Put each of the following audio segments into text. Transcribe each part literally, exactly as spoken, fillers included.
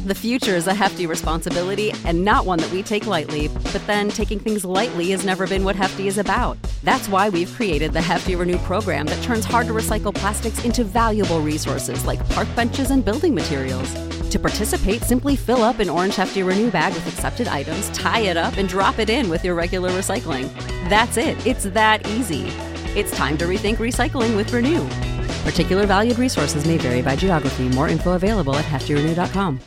The future is a hefty responsibility and not one that we take lightly, but then taking things lightly has never been what Hefty is about. That's why we've created the Hefty Renew program that turns hard-to-recycle plastics into valuable resources like park benches and building materials. To participate, simply fill up an orange Hefty Renew bag with accepted items, tie it up, and drop it in with your regular recycling. That's it. It's that easy. It's time to rethink recycling with Renew. Particular valued resources may vary by geography. More info available at hefty renew dot com.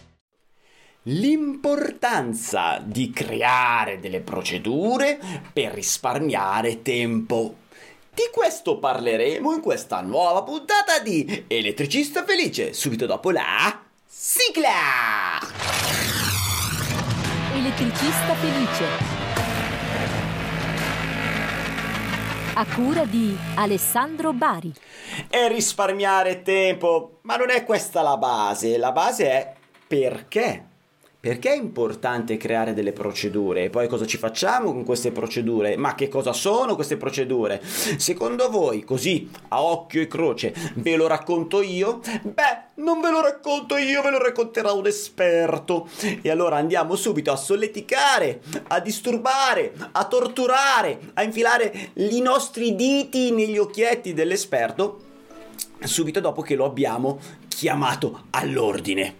L'importanza di creare delle procedure per risparmiare tempo. Di questo parleremo in questa nuova puntata di Elettricista Felice, subito dopo la sigla! Elettricista Felice, a cura di Alessandro Bari. E risparmiare tempo, ma non è questa la base, la base è perché. Perché è importante creare delle procedure? E poi cosa ci facciamo con queste procedure? Ma che cosa sono queste procedure? Secondo voi, così a occhio e croce, ve lo racconto io? Beh, non ve lo racconto io, ve lo racconterà un esperto. E allora andiamo subito a solleticare, a disturbare, a torturare, a infilare i nostri diti negli occhietti dell'esperto, subito dopo che lo abbiamo chiamato all'ordine.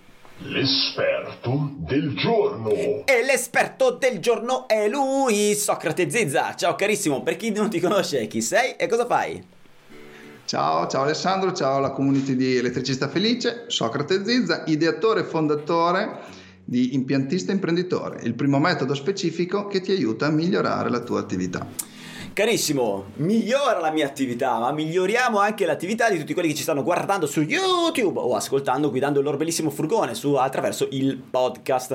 L'esperto del giorno. E l'esperto del giorno è lui, Socrate Zizza. Ciao carissimo, per chi non ti conosce, chi sei e cosa fai? Ciao, ciao Alessandro, ciao alla community di Elettricista Felice. Socrate Zizza, ideatore e fondatore di Impiantista Imprenditore, il primo metodo specifico che ti aiuta a migliorare la tua attività. Carissimo, migliora la mia attività, ma miglioriamo anche l'attività di tutti quelli che ci stanno guardando su YouTube o ascoltando guidando il loro bellissimo furgone su, attraverso il podcast.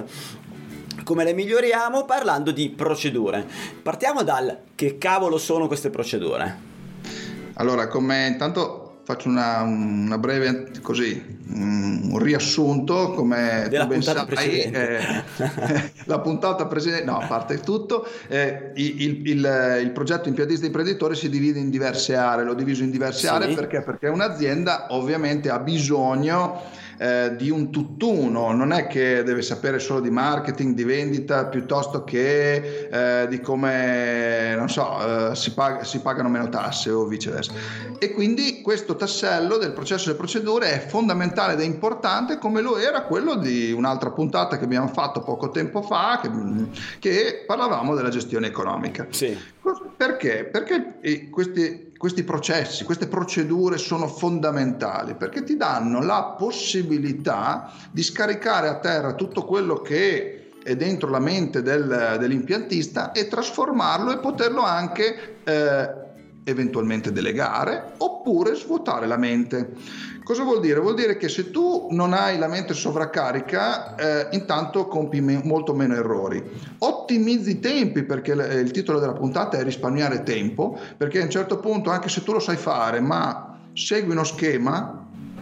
Come le miglioriamo? Parlando di procedure. Partiamo dal che cavolo sono queste procedure. Allora, come intanto faccio una, una breve così un riassunto come della tu ben puntata sai, precedente. Eh, la puntata precedente, no, a parte tutto, eh, il, il, il progetto Impiantista Imprenditore si divide in diverse aree, l'ho diviso in diverse Sì. aree perché perché un'azienda ovviamente ha bisogno Eh, di un tutt'uno, non è che deve sapere solo di marketing, di vendita, piuttosto che eh, di come, non so, eh, si, pag- si pagano meno tasse o viceversa. E quindi questo tassello del processo delle procedure è fondamentale ed è importante, come lo era quello di un'altra puntata che abbiamo fatto poco tempo fa, che, che parlavamo della gestione economica. Sì. Perché? Perché eh, questi Questi processi, queste procedure sono fondamentali perché ti danno la possibilità di scaricare a terra tutto quello che è dentro la mente del, dell'impiantista e trasformarlo e poterlo anche eh, eventualmente delegare oppure svuotare la mente. Cosa vuol dire? Vuol dire che se tu non hai la mente sovraccarica, eh, intanto compi me- molto meno errori. Ottimizzi i tempi, perché l- il titolo della puntata è risparmiare tempo, perché a un certo punto, anche se tu lo sai fare, ma segui uno schema,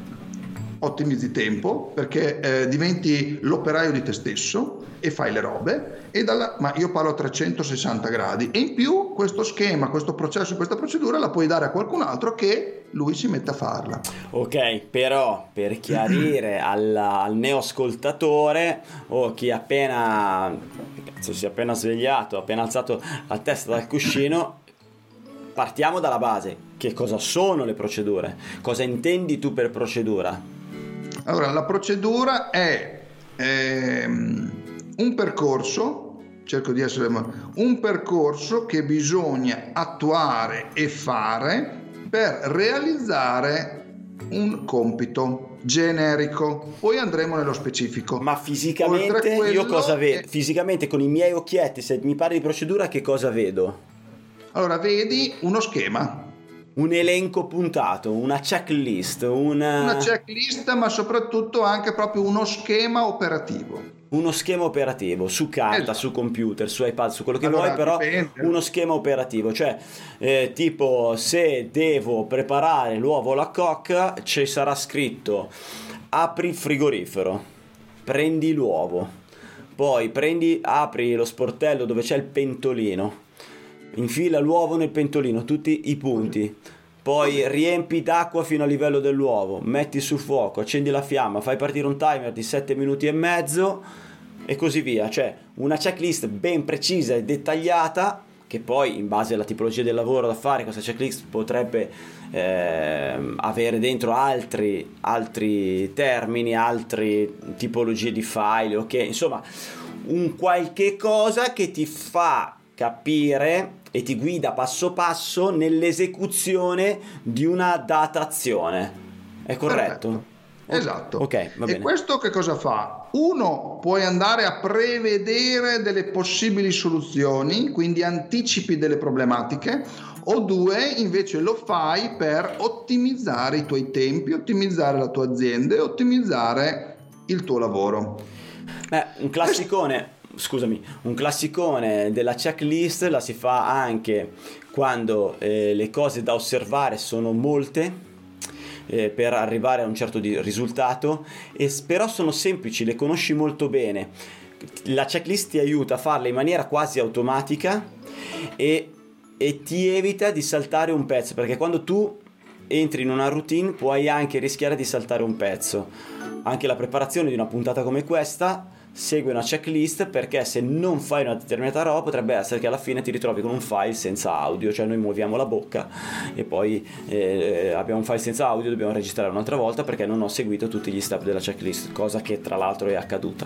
ottimizzi tempo, perché eh, diventi l'operaio di te stesso e fai le robe, e dalla, ma io parlo a trecentosessanta gradi, e in più questo schema, questo processo, questa procedura la puoi dare a qualcun altro che lui si mette a farla. Ok, però per chiarire al, al neoascoltatore o chi appena cazzo, si è appena svegliato, appena alzato la testa dal cuscino, partiamo dalla base. Che cosa sono le procedure? Cosa intendi tu per procedura? Allora, la procedura è ehm, un percorso, cerco di essere un percorso che bisogna attuare e fare per realizzare un compito generico. Poi andremo nello specifico. Ma fisicamente io cosa vedo? È... Fisicamente con i miei occhietti, se mi parli di procedura, che cosa vedo? Allora, vedi uno schema. Un elenco puntato, una checklist, una... una checklist, ma soprattutto anche proprio uno schema operativo. Uno schema operativo su carta, esatto. Su computer, su iPad, su quello che allora, vuoi, però dipende. Uno schema operativo, cioè eh, tipo se devo preparare l'uovo alla coque ci sarà scritto apri il frigorifero, prendi l'uovo, poi prendi, apri lo sportello dove c'è il pentolino, infila l'uovo nel pentolino, tutti i punti, poi riempi d'acqua fino a livello dell'uovo, metti sul fuoco, accendi la fiamma, fai partire un timer di sette minuti e mezzo e così via. Cioè una checklist ben precisa e dettagliata, che poi in base alla tipologia del lavoro da fare questa checklist potrebbe eh, avere dentro altri, altri termini, altre tipologie di file, ok? Insomma, un qualche cosa che ti fa capire e ti guida passo passo nell'esecuzione di una datazione. È corretto? Perfetto. Esatto. Ok, va bene. E questo che cosa fa? Uno, puoi andare a prevedere delle possibili soluzioni, quindi anticipi delle problematiche, o due, invece lo fai per ottimizzare i tuoi tempi, ottimizzare la tua azienda e ottimizzare il tuo lavoro. Beh, un classicone, scusami, un classicone della checklist la si fa anche quando eh, le cose da osservare sono molte, eh, per arrivare a un certo di risultato, e però sono semplici, le conosci molto bene. La checklist ti aiuta a farle in maniera quasi automatica e, e ti evita di saltare un pezzo, perché quando tu entri in una routine puoi anche rischiare di saltare un pezzo. Anche la preparazione di una puntata come questa segue una checklist, perché se non fai una determinata roba potrebbe essere che alla fine ti ritrovi con un file senza audio, cioè noi muoviamo la bocca e poi eh, abbiamo un file senza audio, dobbiamo registrare un'altra volta perché non ho seguito tutti gli step della checklist, cosa che tra l'altro è accaduta.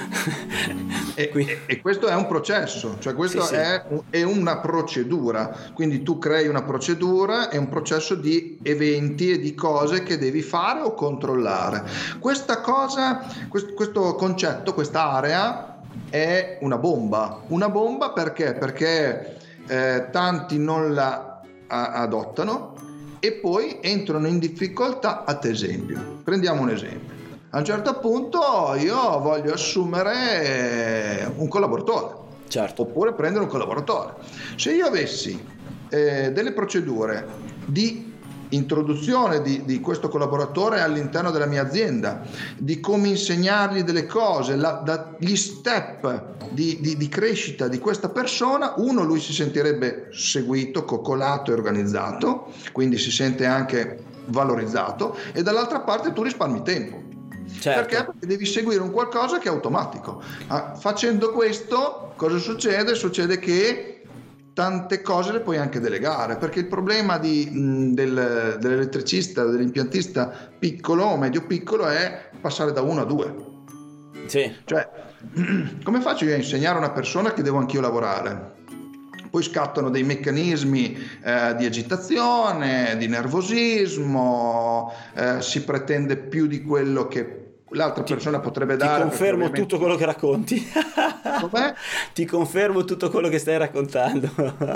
e, e, e questo è un processo, cioè questo sì, sì. È, è una procedura, quindi tu crei una procedura, è un processo di eventi e di cose che devi fare o controllare. Questa cosa, questo, questo concetto, questa area è una bomba, una bomba perché? Perché eh, tanti non la a- adottano e poi entrano in difficoltà. Ad esempio, prendiamo un esempio, a un certo punto io voglio assumere un collaboratore, certo, oppure prendere un collaboratore. Se io avessi eh, delle procedure di introduzione di, di questo collaboratore all'interno della mia azienda, di come insegnargli delle cose, la, da, gli step di, di, di crescita di questa persona, uno, lui si sentirebbe seguito, coccolato e organizzato, quindi si sente anche valorizzato, e dall'altra parte tu risparmi tempo. certo. Perché? Perché devi seguire un qualcosa che è automatico. Ah, facendo questo cosa succede? Succede che tante cose le puoi anche delegare, perché il problema di, mh, del, dell'elettricista, dell'impiantista piccolo o medio piccolo è passare da uno a due. Sì. Cioè, come faccio io a insegnare a una persona che devo anch'io lavorare? Poi scattano dei meccanismi eh, di agitazione, di nervosismo, eh, si pretende più di quello che l'altra persona ti, potrebbe dare. Ti confermo ovviamente... tutto quello che racconti. Com'è? Ti confermo tutto quello che stai raccontando.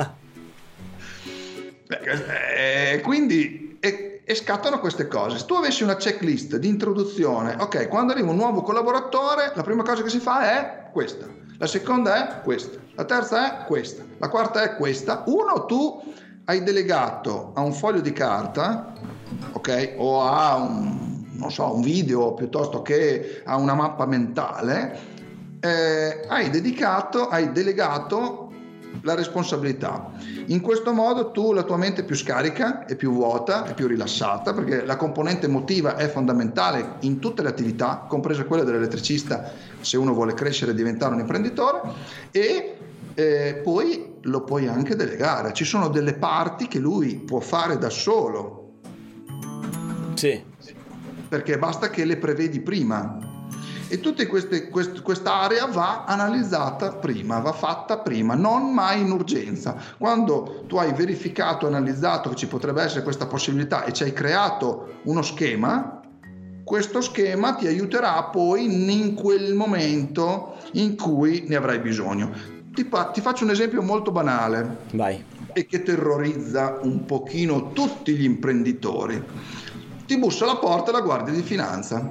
eh, quindi e, e scattano queste cose. Se tu avessi una checklist di introduzione, ok, quando arriva un nuovo collaboratore la prima cosa che si fa è questa, la seconda è questa, la terza è questa, la quarta è questa. Uno, tu hai delegato a un foglio di carta, ok, o a un non so, un video piuttosto che a una mappa mentale, eh, hai dedicato, hai delegato la responsabilità. In questo modo tu, la tua mente è più scarica, è più vuota, è più rilassata, perché la componente emotiva è fondamentale in tutte le attività, compresa quella dell'elettricista, se uno vuole crescere e diventare un imprenditore, e eh, poi lo puoi anche delegare. Ci sono delle parti che lui può fare da solo. Sì. Perché basta che le prevedi prima, e tutta quest, quest'area va analizzata prima, va fatta prima, non mai in urgenza. Quando tu hai verificato, analizzato che ci potrebbe essere questa possibilità e ci hai creato uno schema, questo schema ti aiuterà poi in quel momento in cui ne avrai bisogno. Ti, ti faccio un esempio molto banale. Vai. E che terrorizza un pochino tutti gli imprenditori. Ti bussa alla porta la Guardia di Finanza.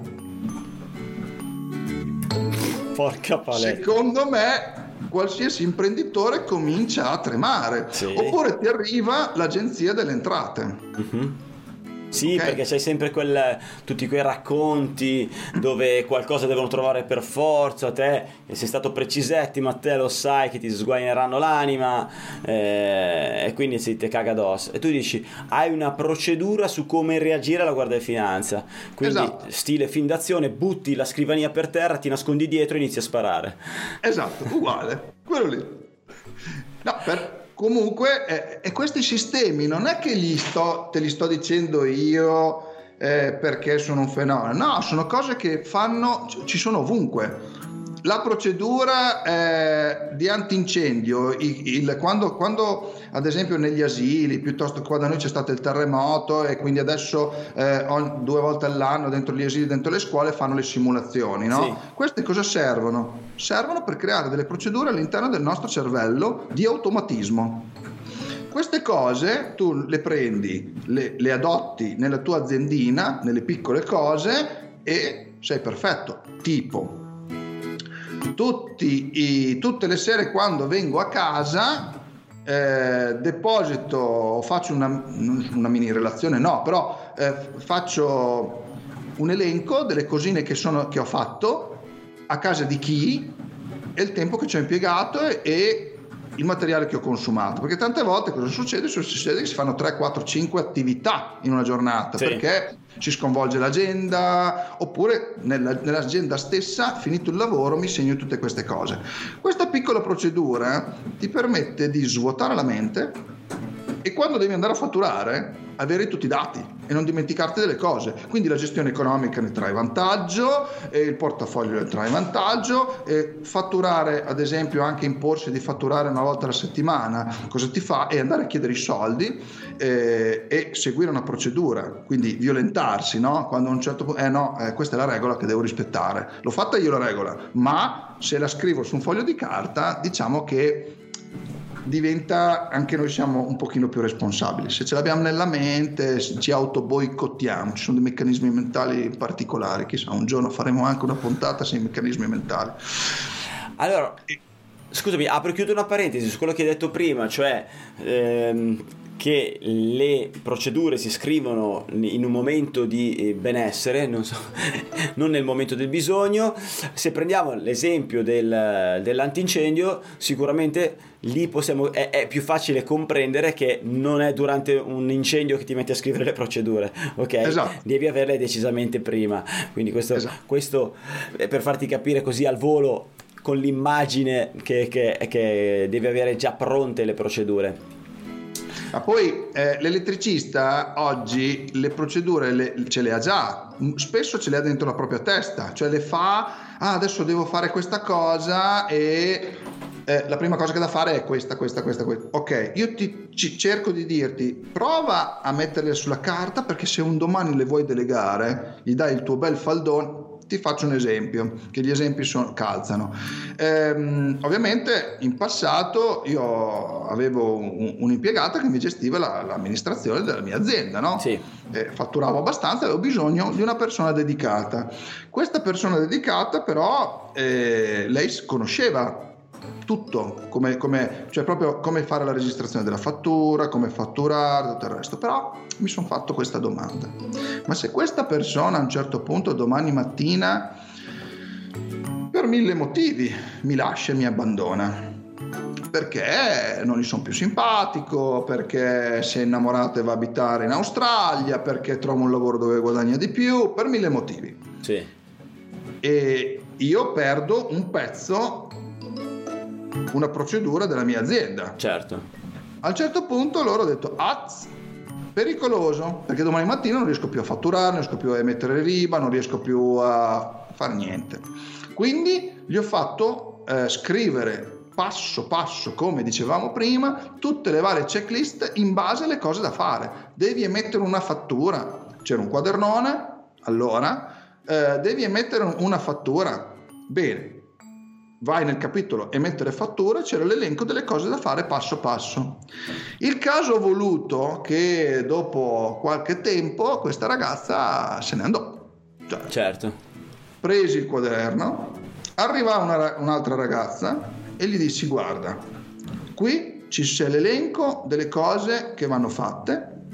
Porca paletta. Secondo me qualsiasi imprenditore comincia a tremare. Sì. Oppure ti arriva l'Agenzia delle Entrate. Uh-huh. Sì, okay? Perché c'hai sempre quel, tutti quei racconti dove qualcosa devono trovare per forza, te sei stato precisetti, ma te lo sai che ti sguaineranno l'anima, eh, e quindi si te caga addosso. E tu dici, hai una procedura su come reagire alla Guardia di Finanza, quindi esatto. Stile film d'azione, butti la scrivania per terra, ti nascondi dietro e inizi a sparare. Esatto, uguale, quello lì. No, per... Comunque, eh, e questi sistemi non è che gli sto, te li sto dicendo io eh, perché sono un fenomeno, no, sono cose che fanno, ci sono ovunque. La procedura eh, di antincendio, il, il, quando, quando ad esempio negli asili, piuttosto che qua da noi c'è stato il terremoto e quindi adesso eh, ogni, due volte all'anno dentro gli asili, dentro le scuole fanno le simulazioni, no? Sì. Queste cosa servono? Servono per creare delle procedure all'interno del nostro cervello di automatismo. Queste cose tu le prendi, le, le adotti nella tua aziendina, nelle piccole cose e sei perfetto. Tipo, tutti i, tutte le sere quando vengo a casa eh, deposito, faccio una, una mini relazione, no, però eh, faccio un elenco delle cosine che, sono, che ho fatto a casa di chi e il tempo che ci ho impiegato e, e il materiale che ho consumato, perché tante volte cosa succede? Succede che si fanno tre, quattro, cinque attività in una giornata, sì. Perché si sconvolge l'agenda, oppure nella, nell'agenda stessa, finito il lavoro, mi segno tutte queste cose. Questa piccola procedura ti permette di svuotare la mente e quando devi andare a fatturare avere tutti i dati e non dimenticarti delle cose, quindi la gestione economica ne trae vantaggio e il portafoglio ne trae vantaggio e fatturare, ad esempio, anche imporsi di fatturare una volta alla settimana, cosa ti fa? E andare a chiedere i soldi eh, e seguire una procedura, quindi violentarsi, no? Quando a un certo punto, eh no, eh, questa è la regola che devo rispettare, l'ho fatta io la regola, ma se la scrivo su un foglio di carta, diciamo che diventa, anche noi siamo un pochino più responsabili. Se ce l'abbiamo nella mente ci autoboicottiamo, ci sono dei meccanismi mentali particolari, chissà, un giorno faremo anche una puntata sui meccanismi mentali. Allora, scusami, apro e chiudo una parentesi su quello che hai detto prima, cioè ehm, che le procedure si scrivono in un momento di benessere, non so, non nel momento del bisogno. Se prendiamo l'esempio del, dell'antincendio, sicuramente lì possiamo, è, è più facile comprendere che non è durante un incendio che ti metti a scrivere le procedure, ok? Esatto. Devi averle decisamente prima, quindi questo, esatto. questo è per farti capire così al volo, con l'immagine che, che, che devi avere già pronte le procedure. Ma poi eh, l'elettricista oggi le procedure le, ce le ha già, spesso ce le ha dentro la propria testa, cioè le fa, ah, adesso devo fare questa cosa e eh, la prima cosa che da fare è questa, questa, questa, questa. Ok, io ti ci, cerco di dirti, prova a metterle sulla carta, perché se un domani le vuoi delegare, gli dai il tuo bel faldone. Ti faccio un esempio, che gli esempi sono, calzano. Ehm, ovviamente in passato io avevo un, un'impiegata che mi gestiva la, l'amministrazione della mia azienda, no? Sì. Eh, fatturavo abbastanza, avevo bisogno di una persona dedicata. Questa persona dedicata però eh, lei conosceva tutto, come, come, cioè proprio come fare la registrazione della fattura, come fatturare, tutto il resto. Però mi sono fatto questa domanda: ma se questa persona a un certo punto domani mattina per mille motivi mi lascia e mi abbandona, perché non gli sono più simpatico, perché si è innamorato e va a abitare in Australia, perché trova un lavoro dove guadagna di più, per mille motivi, sì. E io perdo un pezzo, una procedura della mia azienda. Certo. A un certo punto loro hanno detto az, pericoloso, perché domani mattina non riesco più a fatturare, non riesco più a emettere riba, non riesco più a fare niente. Quindi gli ho fatto eh, scrivere passo passo, come dicevamo prima, tutte le varie checklist in base alle cose da fare. Devi emettere una fattura, c'era un quadernone, allora eh, devi emettere una fattura, bene. Vai nel capitolo emettere fatture, c'era l'elenco delle cose da fare passo passo. Il caso ha voluto che dopo qualche tempo questa ragazza se ne andò. Cioè, certo. Presi il quaderno, arriva una, un'altra ragazza e gli dissi: guarda, qui ci c'è l'elenco delle cose che vanno fatte,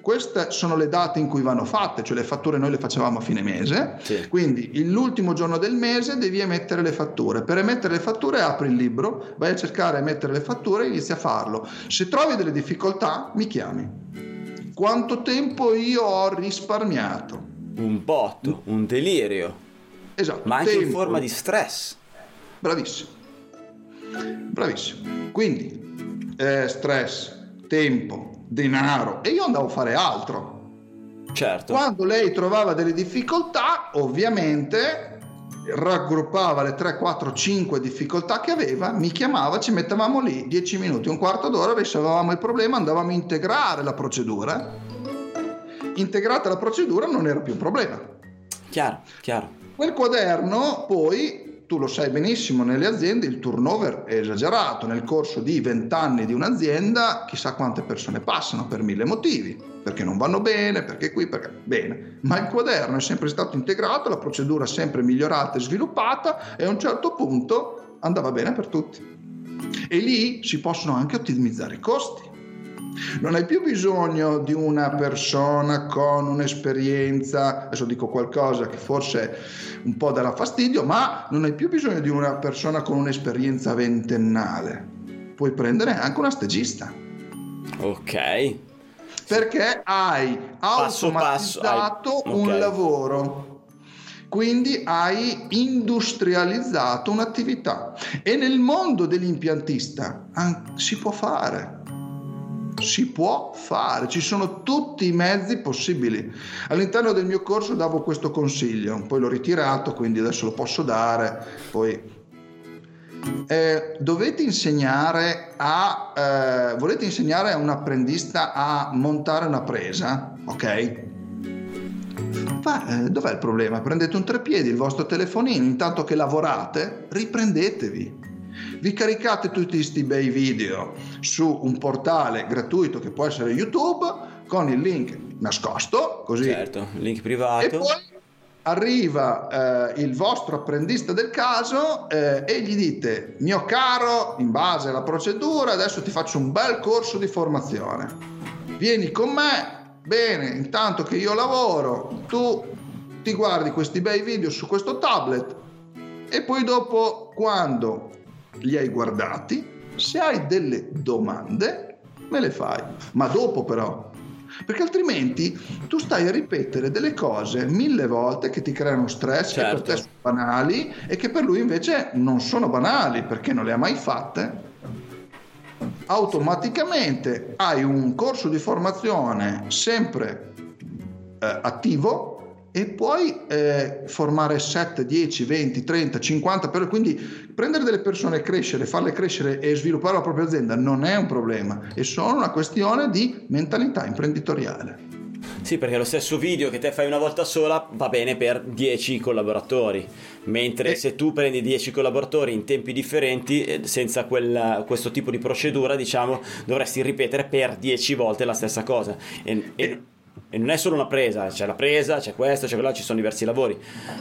queste sono le date in cui vanno fatte, cioè le fatture noi le facevamo a fine mese, sì. Quindi l'ultimo giorno del mese devi emettere le fatture. Per emettere le fatture apri il libro, vai a cercare emettere le fatture e inizi a farlo. Se trovi delle difficoltà mi chiami. Quanto tempo io ho risparmiato? Un botto, un delirio. Esatto. Ma anche tempo. in forma di stress. Bravissimo. Bravissimo. Quindi eh, stress, tempo, denaro, e io andavo a fare altro. Certo. Quando lei trovava delle difficoltà, ovviamente raggruppava le tre, quattro, cinque difficoltà che aveva, mi chiamava, ci mettevamo lì dieci minuti, un quarto d'ora, risolvevamo il problema, andavamo a integrare la procedura. Integrata la procedura non era più un problema. Chiaro, chiaro. Quel quaderno poi, tu lo sai benissimo, nelle aziende il turnover è esagerato. Nel corso di vent'anni di un'azienda chissà quante persone passano per mille motivi, perché non vanno bene, perché qui, perché bene, ma il quaderno è sempre stato integrato, la procedura sempre migliorata e sviluppata, e a un certo punto andava bene per tutti, e lì si possono anche ottimizzare i costi. Non hai più bisogno di una persona con un'esperienza, adesso dico qualcosa che forse un po' darà fastidio, ma non hai più bisogno di una persona con un'esperienza ventennale. Puoi prendere anche una stagista. Ok. Perché hai Passo automatizzato passo, hai... un okay. lavoro. Quindi hai industrializzato un'attività. E nel mondo dell'impiantista si può fare. Si può fare, ci sono tutti i mezzi possibili. All'interno del mio corso davo questo consiglio, poi l'ho ritirato, quindi adesso lo posso dare. Poi eh, dovete insegnare a eh, volete insegnare a un apprendista a montare una presa, ok? Ma eh, dov'è il problema? Prendete un treppiedi, il vostro telefonino, intanto che lavorate, riprendetevi. Vi caricate tutti questi bei video su un portale gratuito che può essere YouTube, con il link nascosto, così. Certo, link privato. E poi arriva eh, il vostro apprendista del caso eh, e gli dite: mio caro, in base alla procedura adesso ti faccio un bel corso di formazione, vieni con me, bene, intanto che io lavoro tu ti guardi questi bei video su questo tablet, e poi dopo, quando li hai guardati, se hai delle domande me le fai, ma dopo però, perché altrimenti tu stai a ripetere delle cose mille volte che ti creano stress, certo, che per te sono banali e che per lui invece non sono banali perché non le ha mai fatte. Automaticamente hai un corso di formazione sempre eh, attivo, e puoi eh, formare sette, dieci, venti, trenta, cinquanta per, quindi prendere delle persone, crescere, farle crescere e sviluppare la propria azienda non è un problema, è solo una questione di mentalità imprenditoriale. Sì, perché lo stesso video che te fai una volta sola va bene per dieci collaboratori, mentre e... se tu prendi dieci collaboratori in tempi differenti, senza quel, questo tipo di procedura, diciamo, dovresti ripetere per dieci volte la stessa cosa. E, e... e... E non è solo una presa, c'è la presa, c'è questo, c'è quello, ci sono diversi lavori.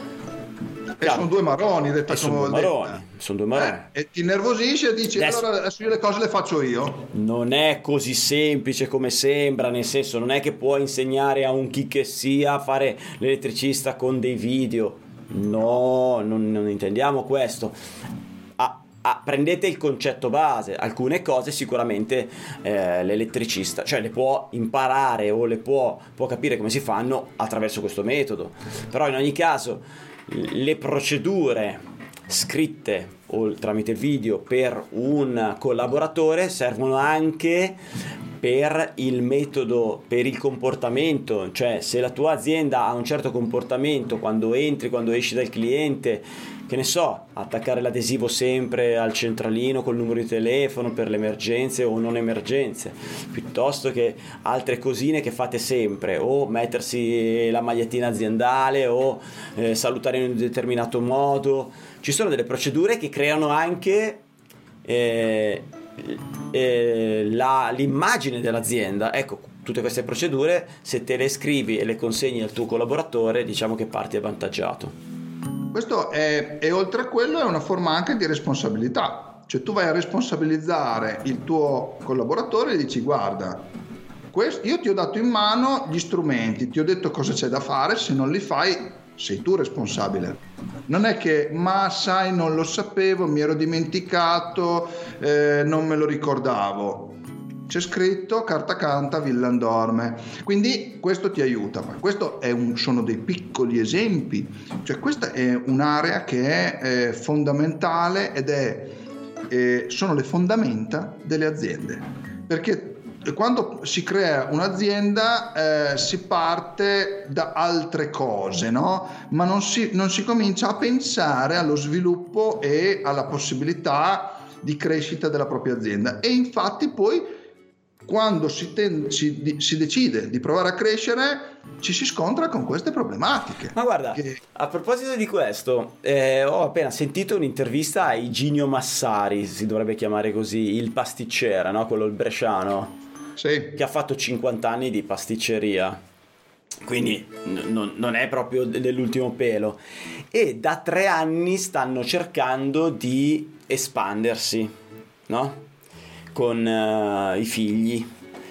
E sono due maroni, detta sono due maroni, sono due maroni. Eh, e ti innervosisci e dici adesso, allora adesso io le cose le faccio io. Non è così semplice come sembra, nel senso, non è che puoi insegnare a un chi che sia a fare l'elettricista con dei video. No, non, non intendiamo questo. Ah, prendete il concetto base, alcune cose sicuramente eh, l'elettricista, cioè le può imparare o le può, può capire come si fanno attraverso questo metodo, però in ogni caso le procedure scritte o tramite video per un collaboratore servono anche per il metodo, per il comportamento, cioè se la tua azienda ha un certo comportamento quando entri, quando esci dal cliente, che ne so, attaccare l'adesivo sempre al centralino col numero di telefono per le emergenze o non emergenze, piuttosto che altre cosine che fate sempre, o mettersi la magliettina aziendale o eh, salutare in un determinato modo. Ci sono delle procedure che creano anche eh, eh, la, l'immagine dell'azienda. Ecco, tutte queste procedure, se te le scrivi e le consegni al tuo collaboratore, diciamo che parti avvantaggiato. Questo è, e oltre a quello è una forma anche di responsabilità, cioè tu vai a responsabilizzare il tuo collaboratore e dici: guarda, Questo, io ti ho dato in mano gli strumenti, ti ho detto cosa c'è da fare, se non li fai sei tu responsabile. Non è che ma sai non lo sapevo, mi ero dimenticato, eh, non me lo ricordavo. C'è scritto carta canta, villan dorme. Quindi questo ti aiuta. Ma questo è un, sono dei piccoli esempi, cioè questa è un'area che è eh, fondamentale ed è eh, sono le fondamenta delle aziende, perché quando si crea un'azienda eh, si parte da altre cose, no? Ma non si, non si comincia a pensare allo sviluppo e alla possibilità di crescita della propria azienda. E infatti poi quando si, ten- si, si decide di provare a crescere ci si scontra con queste problematiche. Ma guarda, che... a proposito di questo, eh, ho appena sentito un'intervista a Iginio Massari, si dovrebbe chiamare così, il pasticcere, no? Quello il bresciano. Sì. Che ha fatto cinquanta anni di pasticceria, quindi n- non, non è proprio dell'ultimo pelo, e da tre anni stanno cercando di espandersi, no? Con uh, i figli,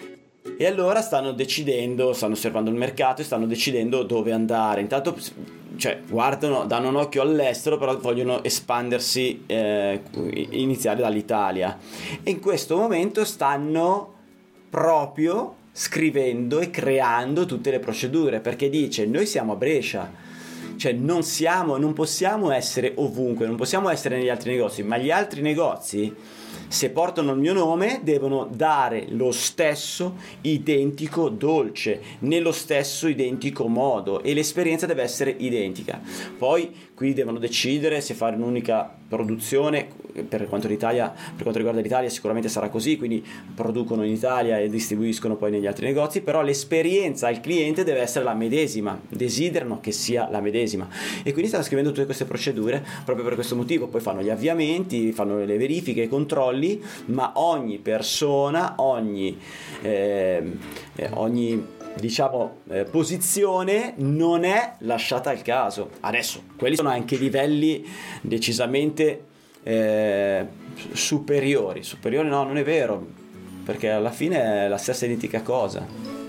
e allora stanno decidendo, stanno osservando il mercato e stanno decidendo dove andare. Intanto, cioè, guardano, danno un occhio all'estero, però vogliono espandersi, eh, iniziare dall'Italia, e in questo momento stanno proprio scrivendo e creando tutte le procedure, perché dice: noi siamo a Brescia, cioè non siamo, non possiamo essere ovunque, non possiamo essere negli altri negozi, ma gli altri negozi, se portano il mio nome, devono dare lo stesso identico dolce nello stesso identico modo, e l'esperienza deve essere identica. Poi qui devono decidere se fare un'unica produzione. Per quanto l'Italia, per quanto riguarda l'Italia sicuramente sarà così, quindi producono in Italia e distribuiscono poi negli altri negozi, però l'esperienza al cliente deve essere la medesima, desiderano che sia la medesima, e quindi stanno scrivendo tutte queste procedure proprio per questo motivo. Poi fanno gli avviamenti, fanno le verifiche, i controlli, ma ogni persona, ogni eh, ogni diciamo eh, posizione non è lasciata al caso. Adesso quelli sono anche livelli decisamente eh, superiori superiori no, non è vero, perché alla fine è la stessa identica cosa.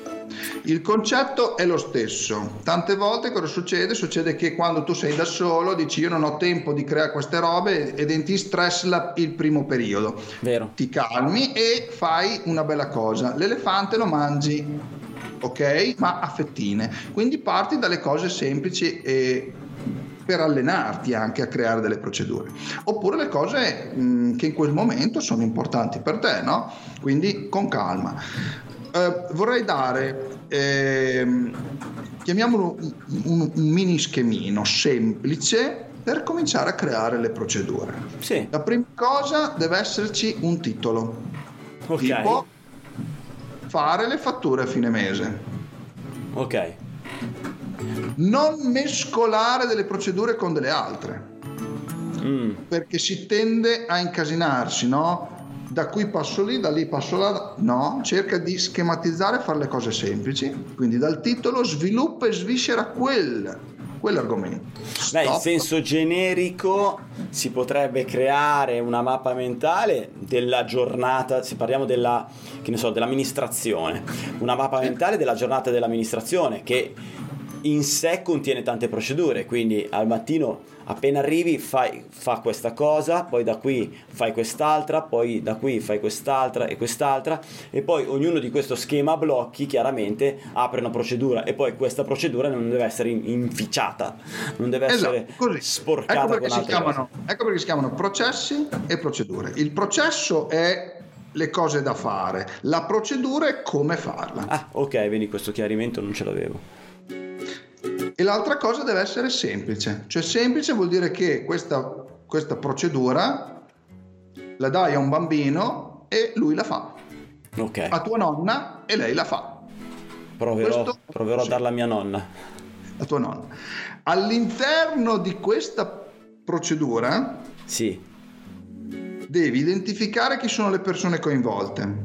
Il concetto è lo stesso. Tante volte cosa succede? Succede che quando tu sei da solo dici io non ho tempo di creare queste robe ed ti stress la, il primo periodo. Vero. Ti calmi e fai una bella cosa. L'elefante lo mangi, ok? Ma a fettine. Quindi parti dalle cose semplici e per allenarti anche a creare delle procedure, oppure le cose mh, che in quel momento sono importanti per te, no? Quindi con calma. Eh, vorrei dare, eh, chiamiamolo un, un, un mini schemino semplice per cominciare a creare le procedure. Sì. La prima cosa deve esserci un titolo, okay. Tipo fare le fatture a fine mese. Ok. Non mescolare delle procedure con delle altre, mm. perché si tende a incasinarsi, no? Da qui passo lì, da lì passo là. No, cerca di schematizzare e fare le cose semplici. Quindi dal titolo sviluppa e sviscera quel, quell'argomento. Beh, in senso generico si potrebbe creare una mappa mentale della giornata, se parliamo della, che ne so, dell'amministrazione, una mappa mentale della giornata dell'amministrazione che in sé contiene tante procedure, quindi al mattino appena arrivi fai fa questa cosa, poi da qui fai quest'altra, poi da qui fai quest'altra e quest'altra, e poi ognuno di questo schema a blocchi chiaramente apre una procedura, e poi questa procedura non deve essere inficiata, non deve esatto, essere così. sporcata ecco perché con altre si chiamano, cose. Ecco perché si chiamano processi e procedure. Il processo è le cose da fare, la procedura è come farla. Ah, ok, vedi, questo chiarimento non ce l'avevo. E l'altra cosa deve essere semplice, cioè semplice vuol dire che questa, questa procedura la dai a un bambino e lui la fa, okay. A tua nonna e lei la fa. Proverò, Questo, proverò sì. a darla a mia nonna. La tua nonna. All'interno di questa procedura sì. devi identificare chi sono le persone coinvolte.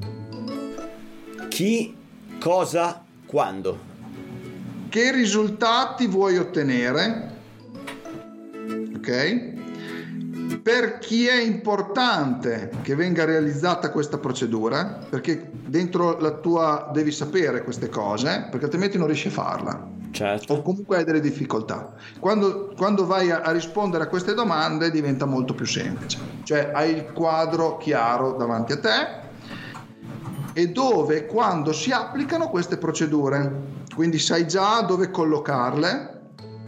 Chi, cosa, quando. Che risultati vuoi ottenere? Ok? Per chi è importante che venga realizzata questa procedura, perché dentro la tua devi sapere queste cose, perché altrimenti non riesci a farla. Certo. O comunque hai delle difficoltà. Quando, quando vai a, a rispondere a queste domande diventa molto più semplice. Cioè hai il quadro chiaro davanti a te e dove e quando si applicano queste procedure. Quindi sai già dove collocarle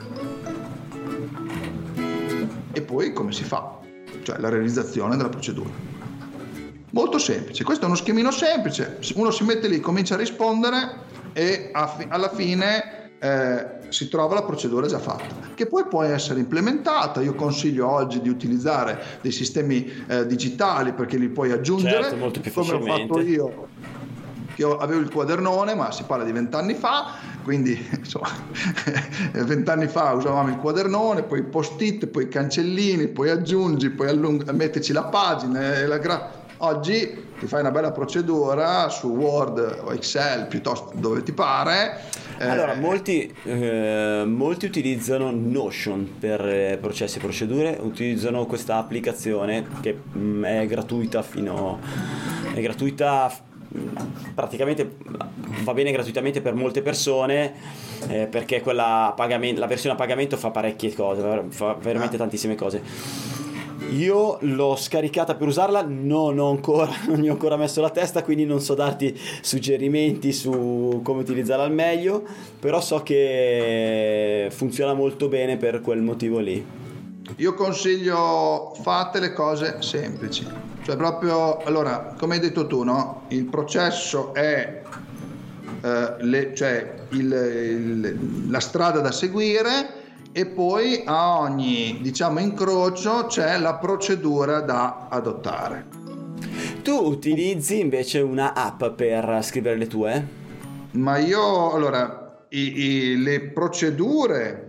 e poi come si fa. Cioè la realizzazione della procedura. Molto semplice, questo è uno schemino semplice, uno si mette lì, comincia a rispondere e a fi- alla fine eh, si trova la procedura già fatta, che poi può essere implementata. Io consiglio oggi di utilizzare dei sistemi eh, digitali perché li puoi aggiungere, certo, molto più come ho fatto io, che io avevo il quadernone, ma si parla di vent'anni fa, quindi insomma vent'anni fa usavamo il quadernone, poi i post-it, poi i cancellini, poi aggiungi, poi allung- mettici la pagina e la gra- oggi ti fai una bella procedura su Word o Excel, piuttosto dove ti pare. Allora, molti, eh, molti utilizzano Notion per eh, processi e procedure, utilizzano questa applicazione che mh, è gratuita fino è gratuita praticamente, va bene gratuitamente per molte persone, eh, perché quella a pagamento, la versione a pagamento fa parecchie cose, fa veramente tantissime cose. Io l'ho scaricata per usarla, non ho ancora, non gli ho ancora messo la testa, quindi non so darti suggerimenti su come utilizzarla al meglio, però so che funziona molto bene per quel motivo lì. Io consiglio, fate le cose semplici, cioè proprio, allora, come hai detto tu, no? Il processo è eh, le, cioè il, il, la strada da seguire, e poi a ogni, diciamo, incrocio c'è la procedura da adottare. Tu utilizzi invece una app per scrivere le tue? Ma io, allora, i, i, le procedure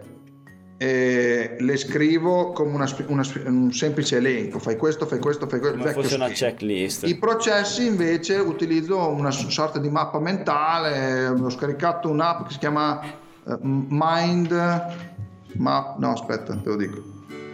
eh, le scrivo come una, una, un semplice elenco, fai questo, fai questo, fai questo. Come fosse una checklist. I processi invece utilizzo una sorta di mappa mentale, ho scaricato un'app che si chiama uh, Mind... Ma no, aspetta, te lo dico.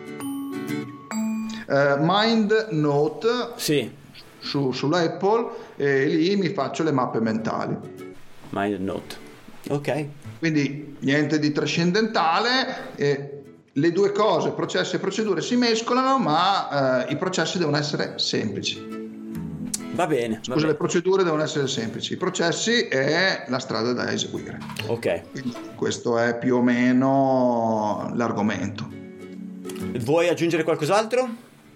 Uh, Mind Note, sì, su, sull'Apple, e lì mi faccio le mappe mentali. Mind Note, ok. Quindi niente di trascendentale, eh, le due cose, processi e procedure, si mescolano, ma uh, i processi devono essere semplici. Va bene. Scusa, va bene. Le procedure devono essere semplici, i processi è la strada da eseguire. Ok. Quindi questo è più o meno l'argomento. Vuoi aggiungere qualcos'altro?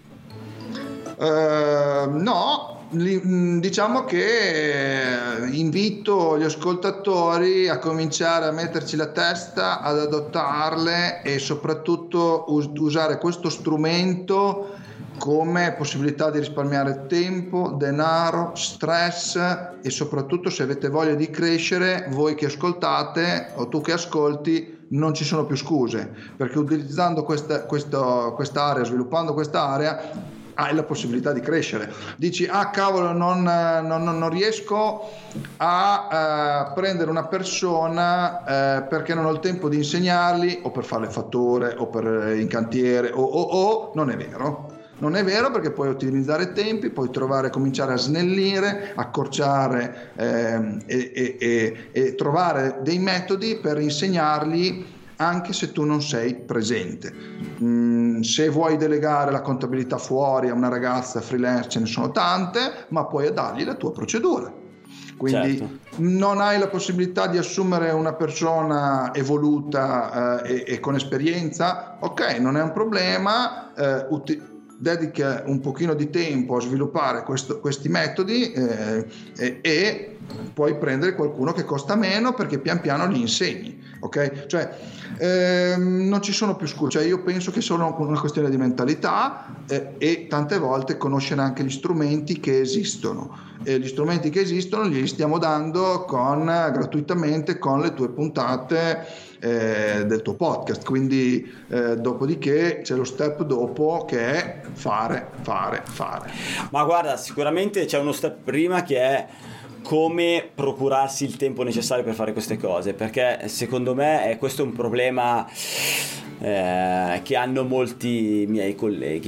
Uh, no, li, diciamo che invito gli ascoltatori a cominciare a metterci la testa, ad adottarle e soprattutto us- usare questo strumento come possibilità di risparmiare tempo, denaro, stress e soprattutto, se avete voglia di crescere, voi che ascoltate o tu che ascolti, non ci sono più scuse, perché utilizzando questa, questa, quest'area, sviluppando quest'area, hai la possibilità di crescere. Dici, ah cavolo, non, non, non riesco a uh, prendere una persona uh, perché non ho il tempo di insegnargli, o per fare le fatture o per in cantiere o, o, o non è vero. Non è vero, perché puoi ottimizzare tempi, puoi trovare, cominciare a snellire, accorciare ehm, e, e, e, e trovare dei metodi per insegnargli anche se tu non sei presente. Mm, se vuoi delegare la contabilità fuori a una ragazza freelance, ce ne sono tante, ma puoi dargli la tua procedura. Quindi certo, non hai la possibilità di assumere una persona evoluta eh, e, e con esperienza, ok, non è un problema, eh, uti- dedica un pochino di tempo a sviluppare questo, questi metodi eh, e, e puoi prendere qualcuno che costa meno, perché pian piano gli insegni, ok? Cioè ehm, non ci sono più scuse, cioè, io penso che sia una questione di mentalità eh, e tante volte conoscere anche gli strumenti che esistono, e gli strumenti che esistono li stiamo dando con, gratuitamente con le tue puntate Eh, del tuo podcast. Quindi eh, dopodiché c'è lo step dopo, che è fare, fare, fare. Ma guarda, sicuramente c'è uno step prima, che è come procurarsi il tempo necessario per fare queste cose, perché secondo me è questo un problema eh, che hanno molti miei colleghi,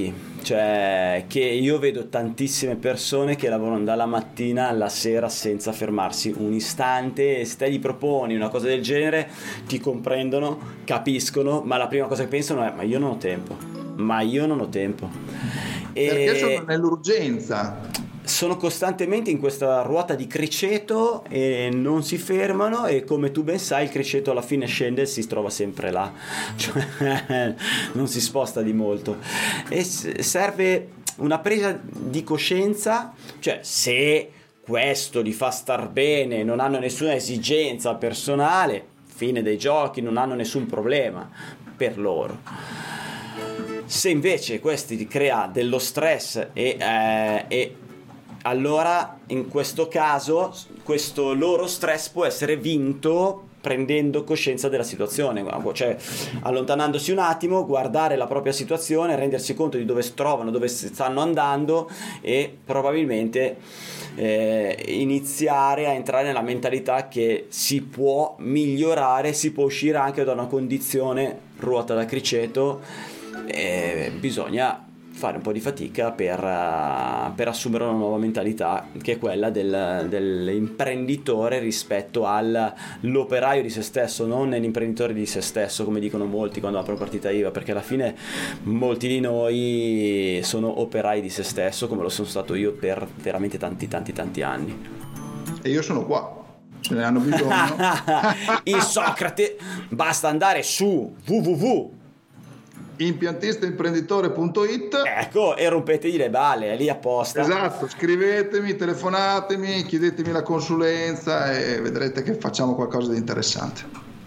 Cioè, che io vedo tantissime persone che lavorano dalla mattina alla sera senza fermarsi un istante, e se te gli proponi una cosa del genere ti comprendono, capiscono, ma la prima cosa che pensano è: ma io non ho tempo, ma io non ho tempo. Perché E sono nell'urgenza. sono costantemente in questa ruota di criceto e non si fermano, e come tu ben sai il criceto alla fine scende e si trova sempre là, cioè non si sposta di molto, e serve una presa di coscienza. Cioè, se questo li fa star bene, non hanno nessuna esigenza personale, fine dei giochi, non hanno nessun problema per loro. Se invece questi ti crea dello stress e, eh, e allora in questo caso questo loro stress può essere vinto prendendo coscienza della situazione, cioè allontanandosi un attimo, guardare la propria situazione, rendersi conto di dove si trovano, dove stanno andando, e probabilmente eh, iniziare a entrare nella mentalità che si può migliorare, si può uscire anche da una condizione ruota da criceto, e bisogna fare un po' di fatica per, uh, per assumere una nuova mentalità, che è quella del, dell'imprenditore rispetto all'operaio di se stesso, non l'imprenditore di se stesso come dicono molti quando aprono partita I V A, perché alla fine molti di noi sono operai di se stesso, come lo sono stato io per veramente tanti tanti tanti anni. E io sono qua, ce ne hanno bisogno. Il Socrate, basta andare su w w w punto impiantistaimprenditore punto it, ecco, e rompetegli le balle, è lì apposta. esatto, scrivetemi, telefonatemi, chiedetemi la consulenza e vedrete che facciamo qualcosa di interessante.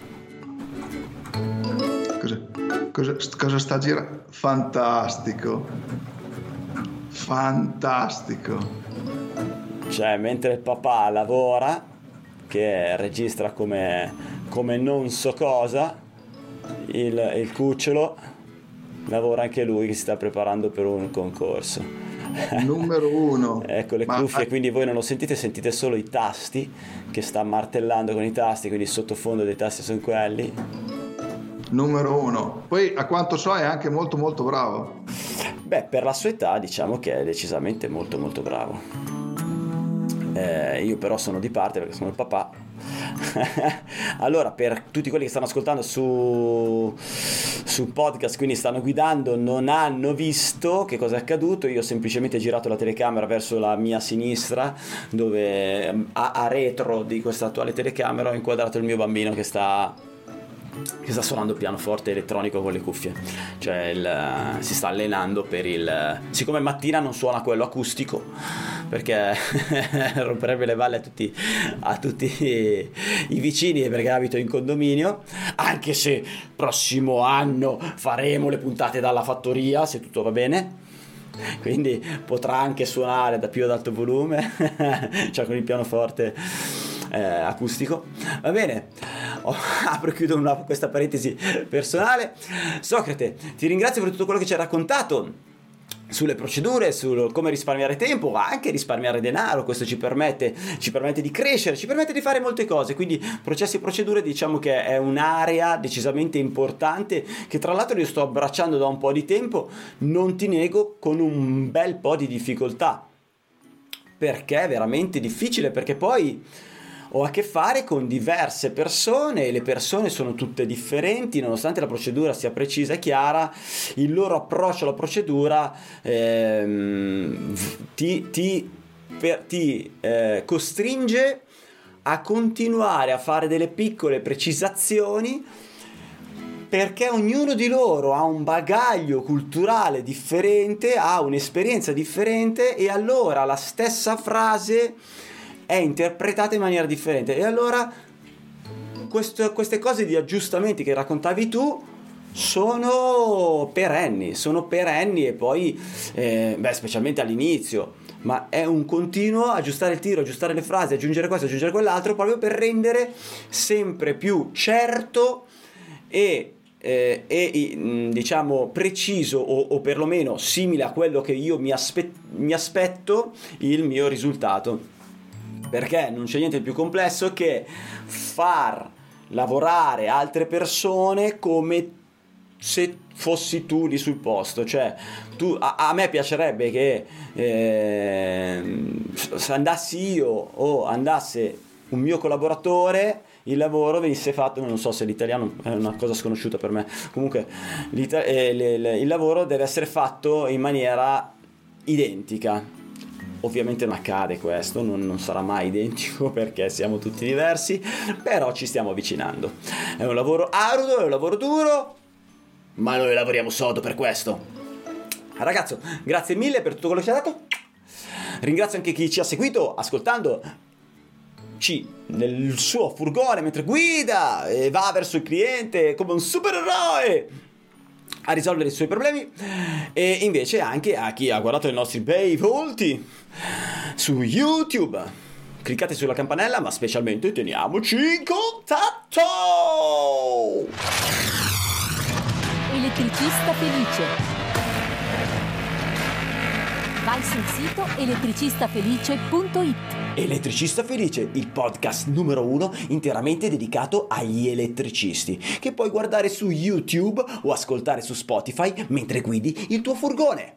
Cosa, cosa, cosa sta girando? Fantastico, fantastico. Cioè, mentre il papà lavora, che registra come, come non so cosa, il, il cucciolo lavora anche lui, che si sta preparando per un concorso. Numero uno. Ecco le Ma... cuffie, quindi voi non lo sentite, sentite solo i tasti che sta martellando con i tasti, quindi il sottofondo dei tasti sono quelli. Numero uno. Poi a quanto so è anche molto molto bravo. Beh, per la sua età diciamo che è decisamente molto molto bravo. Eh, io però sono di parte perché sono il papà. Allora, per tutti quelli che stanno ascoltando su su podcast, quindi stanno guidando, non hanno visto che cosa è accaduto, io ho semplicemente girato la telecamera verso la mia sinistra, dove a, a retro di questa attuale telecamera ho inquadrato il mio bambino che sta che sta suonando pianoforte elettronico con le cuffie, cioè il, si sta allenando per il, siccome mattina non suona quello acustico perché romperebbe le balle a tutti, a tutti i vicini, perché abito in condominio, anche se prossimo anno faremo le puntate dalla fattoria se tutto va bene, quindi potrà anche suonare da più ad alto volume, cioè con il pianoforte eh, acustico. Va bene, oh, apro e chiudo una, questa parentesi personale. Socrate, ti ringrazio per tutto quello che ci hai raccontato sulle procedure, su come risparmiare tempo, anche risparmiare denaro. Questo ci permette, ci permette di crescere, ci permette di fare molte cose, quindi processi e procedure diciamo che è un'area decisamente importante, che tra l'altro io sto abbracciando da un po' di tempo, non ti nego, con un bel po' di difficoltà, perché è veramente difficile, perché poi ho a che fare con diverse persone e le persone sono tutte differenti, nonostante la procedura sia precisa e chiara, il loro approccio alla procedura ehm, ti, ti, per, ti eh, costringe a continuare a fare delle piccole precisazioni, perché ognuno di loro ha un bagaglio culturale differente, ha un'esperienza differente, e allora la stessa frase è interpretata in maniera differente, e allora questo, queste cose di aggiustamenti che raccontavi tu sono perenni, sono perenni e poi eh, beh, specialmente all'inizio, ma è un continuo aggiustare il tiro, aggiustare le frasi, aggiungere questo, aggiungere quell'altro, proprio per rendere sempre più certo e Eh, e diciamo preciso, o, o perlomeno simile a quello che io mi, aspe- mi aspetto il mio risultato, perché non c'è niente di più complesso che far lavorare altre persone come se fossi tu lì sul posto, cioè tu, a, a me piacerebbe che eh, se andassi io o andasse un mio collaboratore, il lavoro venisse fatto, non so se l'italiano è una cosa sconosciuta per me, comunque eh, le, le, il lavoro deve essere fatto in maniera identica. Ovviamente non accade questo, non, non sarà mai identico perché siamo tutti diversi, però ci stiamo avvicinando. È un lavoro arduo, è un lavoro duro, ma noi lavoriamo sodo per questo. Ragazzo, grazie mille per tutto quello che ci ha dato. Ringrazio anche chi ci ha seguito ascoltando ci nel suo furgone mentre guida e va verso il cliente come un supereroe a risolvere i suoi problemi, e invece anche a chi ha guardato i nostri bei volti su YouTube. Cliccate sulla campanella, ma specialmente teniamoci in contatto. Elettricista felice. Vai sul sito elettricistafelice punto it. Elettricista Felice, il podcast numero uno interamente dedicato agli elettricisti, che puoi guardare su YouTube o ascoltare su Spotify mentre guidi il tuo furgone.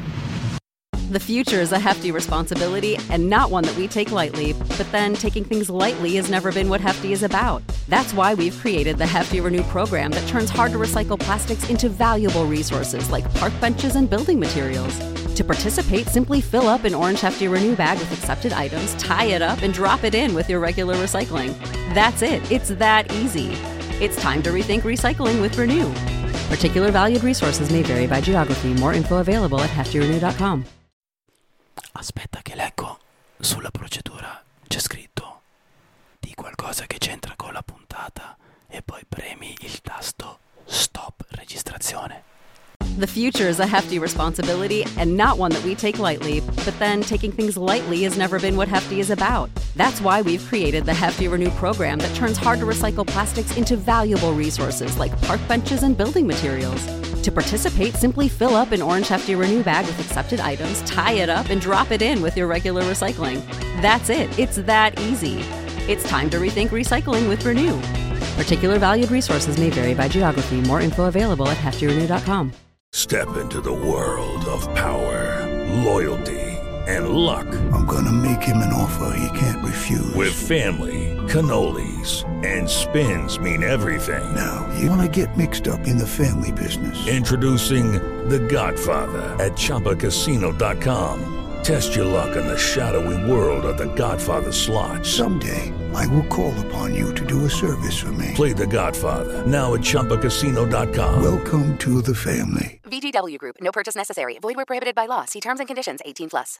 The future is a hefty responsibility and not one that we take lightly, but then taking things lightly has never been what Hefty is about. That's why we've created the Hefty Renew program that turns hard to recycle plastics into valuable resources like park benches and building materials. To participate, simply fill up an orange Hefty Renew bag with accepted items, tie it up, and drop it in with your regular recycling. That's it. It's that easy. It's time to rethink recycling with Renew. Particular valued resources may vary by geography. More info available at hefty renew dot com. Aspetta che leggo sulla procedura, c'è scritto di qualcosa che c'entra con la puntata e poi premi il tasto stop registrazione. The future is a hefty responsibility and not one that we take lightly, but then taking things lightly has never been what Hefty is about. That's why we've created the Hefty Renew program that turns hard to recycle plastics into valuable resources like park benches and building materials. To participate, simply fill up an orange Hefty Renew bag with accepted items, tie it up, and drop it in with your regular recycling. That's it. It's that easy. It's time to rethink recycling with Renew. Particular valued resources may vary by geography. More info available at hefty renew dot com. Step into the world of power, loyalty, and luck. I'm gonna make him an offer he can't refuse. With family, cannolis, and spins mean everything. Now, you wanna get mixed up in the family business. Introducing The Godfather at Chumba Casino dot com. Test your luck in the shadowy world of The Godfather slot. Someday, I will call upon you to do a service for me. Play The Godfather, now at Chumba Casino dot com. Welcome to the family. V G W Group. No purchase necessary. Void where prohibited by law. See terms and conditions. eighteen plus.